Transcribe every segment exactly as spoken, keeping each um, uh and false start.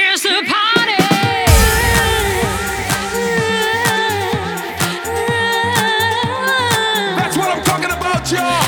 Here's the party. That's what I'm talking about, y'all.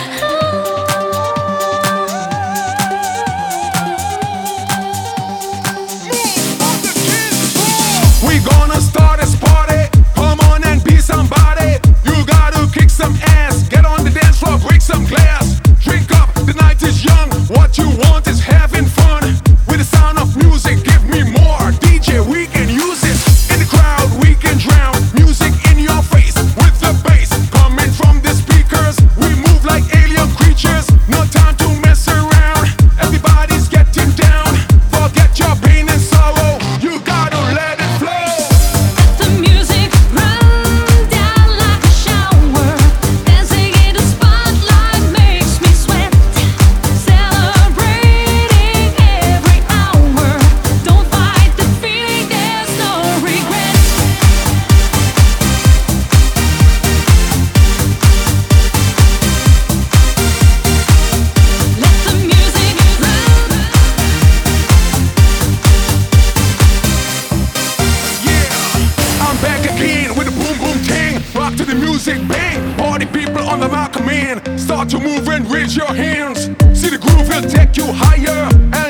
We gonna start this party. Come on and be somebody. You gotta kick some ass. Get on the dance floor, break some glass. Drink up, the night is young. What you want is having fun. With the sound of music, give me more. D J, we can use it. In the crowd, we can drown. Music in your face with the bass coming from the speakers. We move like alien creatures. No time to mess around. Everybody's getting down. Forget your pain and sorrow. You gotta let it flow. The music run down like a shower. Dancing in the spotlight makes me sweat. Celebrating every hour. Don't fight the feeling, there's no regret. Let the music run. Yeah, I'm back again with a boom boom ting. Rock to the music, bang. Party people on the mark, come in. Start to move and raise your hands. See the groove will take you higher.